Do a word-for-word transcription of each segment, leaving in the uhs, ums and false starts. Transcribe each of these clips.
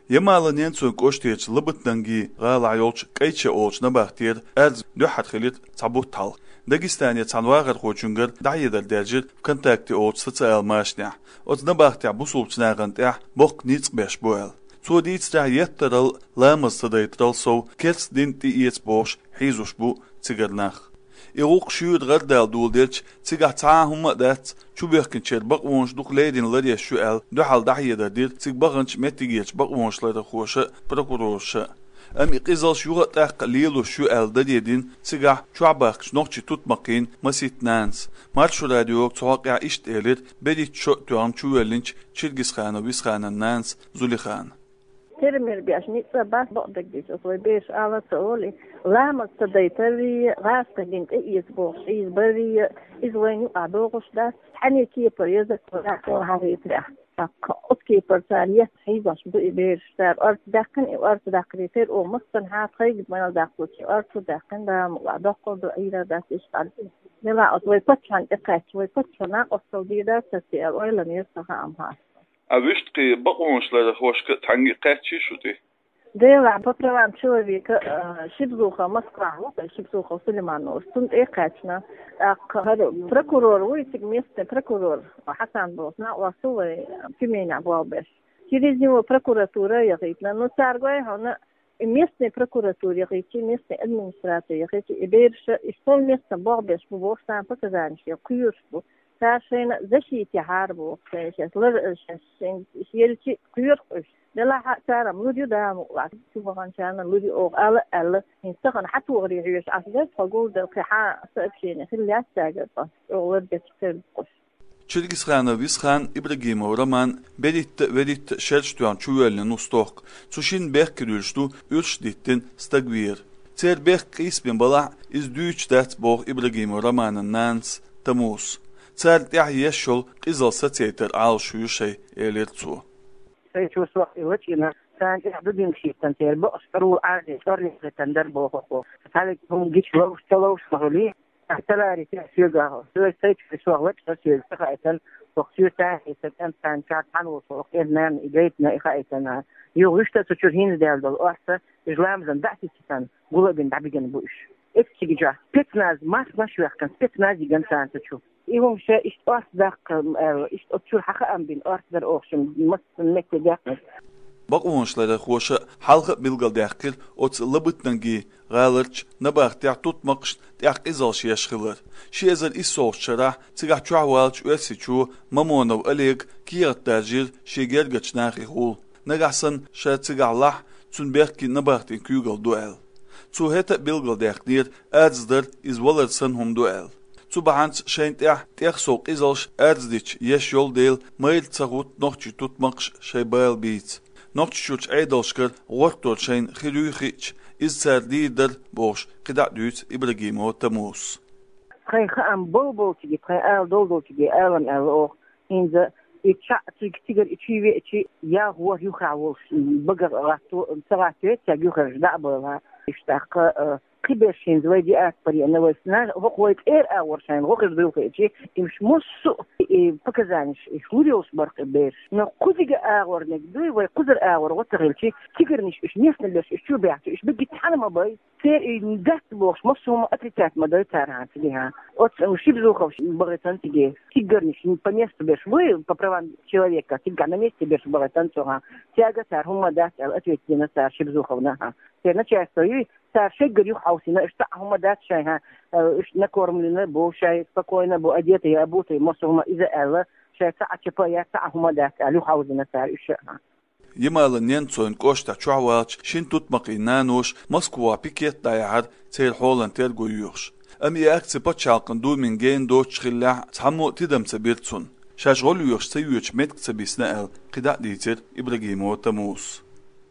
يمالن ينسون كوشتيج لبتنجي غالع يولش كيتش أولش نباختير أرز دوحت خليت تعبوت تال داغستان يتسانواغر خوچونگر دايدر درجر كونتاكتي أولش سوسيال ماشنع أوت نباختي بوسولچناغنتح بوك نيتس بيش بويل تو ديتس يترل لامس تديترل سو كيلس دينتي إيتس بوش حيزوش بو تيغرناخ يغوق شود غردال دولديرش تيغا تعاهم دات شو بيخكن شير بقونش دوق ليدين لدي الشوال دو حال دايدر دير تيغ بغنش متيجيش بقونش لدي خوشة بروكوروشة أمي قيزل شو غتاق ليلو شو أل دديدين سيغا شعباقش نوكشي توت مقين مسيت نانس مارشو راديوك توقع إشت إلير بديت شو توان شو يلينش شرقس خان وبيس خان نانس زولي خان ترمير بيش نيتسا باس بقدك ديش أصوي بيش على تقولي لامك تديتري غاسك دينك إيز بوش إيز بري إيز وينو أدوغش داس حني كيبر يزك وراك وهاري تريح أوكي برتالية حيزاش بقي بيش تار أرت داقن إو أرت داقري تير أو مصطن هات خيق من داقوتي أرت داقن دا مقع داقل دو إيرا داس إشتال نلا أصوي بطشان إقاش وي بطشان أصول دي دا تسيال ويلا نيرسها أمها أبيشت قي بقونش لده خوش كتانجي قاتشي شو تي ديلا بطلان شواليك شبزوخة مسقع وقع شبزوخة سليمان نور سنت إيه قاتشنا هذا بروكورور ويتك ميستي بروكورور وحسن بوسنا وصوي في مين عبوال بيش كيريزي وبروكوراتورة يغيتنا نتارغوي هنا ميستي بروكوراتور يغيتي ميستي ادمنستراتور يغيتي إبيرش إستول ميستي بوغبيش بوغستان بكزانش يقيوش بو ساشين زشيتي حاربو ساشين لرشين شيرتي قيرقش دلا حتى ملودي دام وقت شوفان كان ملودي أو على على ينسخن حتى وغري عيش عشان فقول ده قحا سأبشين خلي أستاجر بس أول بيتكتر قش شرقس خان وبيس خان إبراهيم ورمان بديت بديت شرشتوان شوال نوستوق تشين بيخ كدولشتو يرش ديتن استقبير تير بيخ قيس بين بلع إز دوش دات بوغ إبراهيم ورمان النانس تموس تير تحيي الشل قيزل ستيتر عال شو شيء إليرتو شو سوق وجهنا كان يحدد يمشي تنتير بقص ترو عادي صار يتندر بوقو هذا هم جيش لو اشتغلوا شغلي احتلاري تأثير جاهو سوى سيد في سوق وقت تأثير سخائتا وقتير تاهي ستن كان كات حنو سوق إذنان إجايتنا إخائتنا يغشت تشرهين ديال دول أحسا إجلام زن دعتي ستن قولا بين دعبيجن بوش إكتشي جاه بيتناز ماس ماشي وحكا بيتناز يجن سان تشوف إيهم شيء إشت أرث داق إشت أتشور حقا أم بين أرث در أوخشم مصن مكتب داقنا بقونش لده خوشة حلقة بلغل داقل أوت لبتنجي غالرش نباق تاع توت مقش تاق إزال شيش خلر شي إزال إسول شراح تيغح تشوح والش ويسي چو ممونو أليق كيغت داجير شي جرغتش ناخي خول نغحسن شا تيغح لح تون بيخكي نباق تين كيوغل دوال تو هتا بلغل داقنير أدزدر إز ولرسن هم دوال تو بحانس شين تاح تاق سوق إزالش أدزديش يش يول ديل ميل تغوت نوخشي توت مقش شي بايل بيت نوخشوش عيدالشكر غورتور شين خيروخيش إز سردي در بوش قدع دوت إبراهيم وتموس خي خام بوبو تيجي خي آل دولدو تيجي آلن آل أوخ إنزا إتشاء تيجي تيجي إتشيوي إتشي يا هو يخاوش بقر غاتو سغاتو تيجي يخرج دعبها إشتاق قبشين زويدي أكبر أنا وسنا هقويت إير أور شين هقول ذوق إشي مش مص بكزانش إشوريوس برق بير نقودي أور نقدوي ويقدر أور وتغلشي تقرنيش إيش نيفن ليش إيش شو بيعطي إيش بقي تحنا ما باي سير ندات بوش مصهم أتريتات ما داي تارها تليها أوت وشي بزوخ بغيتان تيجي تقرنيش بنيست بيش وي ببروان человека تيجي на месте بيش بغيتان توها تيجي تار هم دات أتريتنا تار شي بزوخ وناها سير نشاف توي تار شيء قريو حوسنا اشتاعهم دات شيء إيش نكورم لنا بو شيء فكوينا بو أديته يا أبوتي مصهم إذا ألا شيء ساعة شبايا ساعهم دات ألو حوسنا تار إشها يمال نينتسون كوشتا تشوالش شين تطمقي نانوش موسكوا بيكيت دايعر تير حولن تير جويوش أمي أكتي باتشالقن دو من جين دوتش خلاع تحمو تدم تبيرتسون شاشغول يوش سيوش متك تبيسناء قدع ديتر إبراهيم وتموس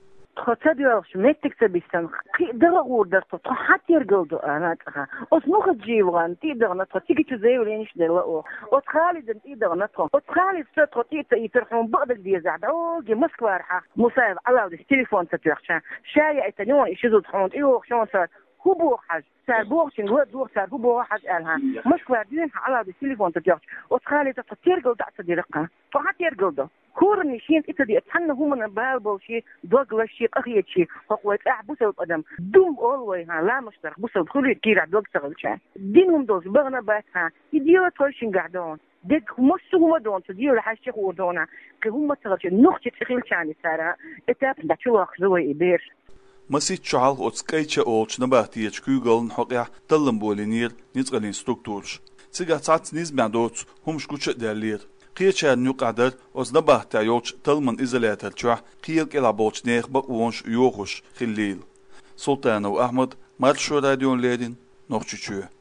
خطابيوش متك تبيسن قي درغور درتو حتى يرجلدو أنا تها أصنوخ تجيبغان تيدر نتو تيجي تزاي ولينش دلوقو وتخالد تيدر نتو وتخالد ستو تيتا يترحون بعض الديزعد أوجي مسكوا رحا مصايب على التليفون تتوخشان شايع تنيون يشيزو تحون إيوه شون صار هو بوحش سار بوحشين هو دور سار هو بوحش قالها مش واردين على التليفون تجاوب وتخالي تطير قلت أعتدي رقة فهاتير قلده كورني شيء إتدي أتحنى هو من بالبول شيء دوغ شيء أخي شيء فقوي أعب بوسل قدم دوم أولوي ها لا مشترك بوسل خلي كير دوغ شغل شيء دينهم دوز بغنا باتها يديروا ترشين قاعدون ديك مش هو دون تديروا لحاجة هو دونا كهم تغلش نخشة تخيل شاني سارة إتاب دشوا خزوي إبير مسيت شعال أتسكيتش أولش نباتيج كوغل نحقيا تلم بولينير نتغلين ستوكتورش تيجا تعت نيز بعدوت هم شكوتش دالير قيتشان نيو قادر أز نباهتا يوش تلمن إزالاتر تشوح قيلك إلا بوش نيخ بقوانش يوغش خليل سلطان و أحمد مارشو راديون ليدين نوخشو